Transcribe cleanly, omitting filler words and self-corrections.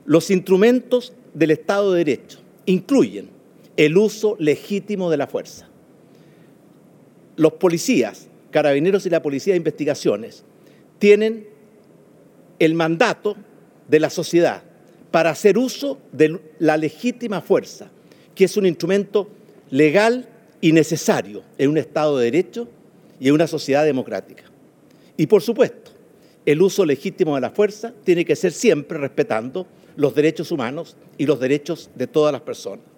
Los instrumentos del Estado de Derecho incluyen el uso legítimo de la fuerza. Los policías, carabineros y la Policía de Investigaciones tienen el mandato de la sociedad para hacer uso de la legítima fuerza, que es un instrumento legal y necesario en un Estado de Derecho y en una sociedad democrática. Y, por supuesto, el uso legítimo de la fuerza tiene que ser siempre respetando los derechos humanos y los derechos de todas las personas.